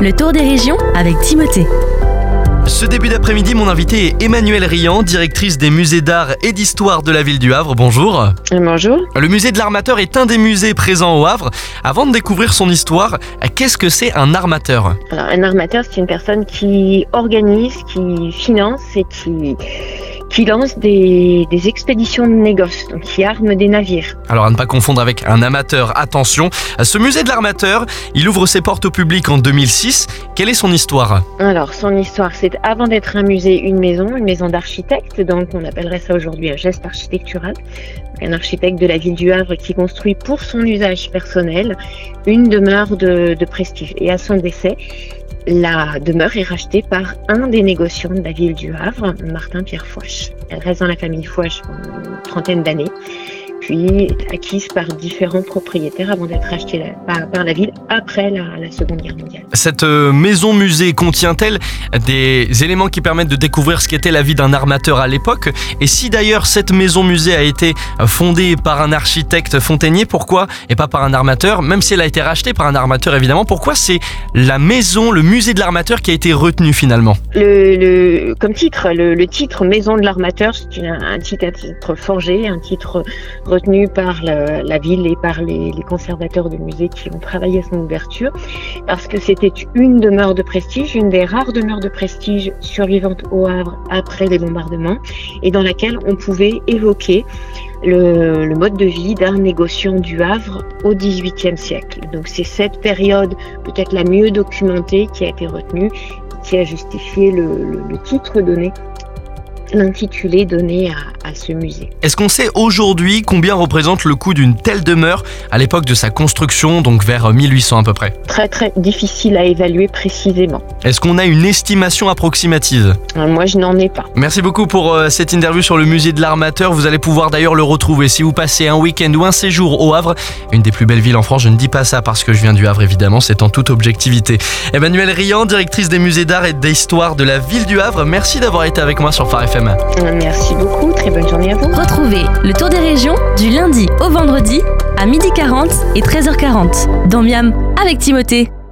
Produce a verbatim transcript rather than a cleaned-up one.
le tour des régions avec Timothée. Ce début d'après-midi, mon invité est Emmanuelle Riant, directrice des musées d'art et d'histoire de la ville du Havre. Bonjour. Bonjour. Le musée de l'armateur est un des musées présents au Havre. Avant de découvrir son histoire, qu'est-ce que c'est un armateur ? Alors, un armateur, c'est une personne qui organise, qui finance et qui, qui lance des, des expéditions de négoce, donc qui arme des navires. Alors à ne pas confondre avec un amateur, attention. Ce musée de l'armateur, il ouvre ses portes au public en deux mille six. Quelle est son histoire ? Alors, son histoire, c'est avant d'être un musée, une maison, une maison d'architecte, donc on appellerait ça aujourd'hui un geste architectural. Donc, un architecte de la ville du Havre qui construit pour son usage personnel une demeure de, de prestige. Et à son décès, la demeure est rachetée par un des négociants de la ville du Havre, Martin-Pierre Fouache. Elle reste dans la famille Fouache pendant une trentaine d'années, puis est acquise par différents propriétaires avant d'être rachetée par, par la ville après la, la Seconde Guerre mondiale. Cette maison-musée contient-elle des éléments qui permettent de découvrir ce qu'était la vie d'un armateur à l'époque ? Et si d'ailleurs cette maison-musée a été fondée par un architecte fontainier, pourquoi, et pas par un armateur, même si elle a été rachetée par un armateur évidemment, pourquoi c'est la maison, le musée de l'armateur qui a été retenu finalement ? Le, le, comme titre, le, le titre Maison de l'armateur, c'est un, un titre, un titre forgé, un titre retenu par la, la ville et par les, les conservateurs de musée qui ont travaillé à son ouverture, parce que c'était une demeure de prestige, une des rares demeures de prestige survivantes au Havre après les bombardements, et dans laquelle on pouvait évoquer le, le mode de vie d'un négociant du Havre au dix-huitième siècle. Donc c'est cette période peut-être la mieux documentée qui a été retenue, qui a justifié le, le, le titre donné, l'intitulé donné à, à ce musée. Est-ce qu'on sait aujourd'hui combien représente le coût d'une telle demeure à l'époque de sa construction, donc vers mille huit cents à peu près ? Très très difficile à évaluer précisément. Est-ce qu'on a une estimation approximative ? Moi, je n'en ai pas. Merci beaucoup pour euh, cette interview sur le musée de l'armateur. Vous allez pouvoir d'ailleurs le retrouver si vous passez un week-end ou un séjour au Havre, une des plus belles villes en France. Je ne dis pas ça parce que je viens du Havre évidemment, c'est en toute objectivité. Emmanuelle Riant, directrice des musées d'art et d'histoire de la ville du Havre, merci d'avoir été avec moi sur Phare F M. Merci beaucoup, très bonne journée à vous. Retrouvez le tour des régions du lundi au vendredi à midi quarante et treize heures quarante dans Miam avec Timothée.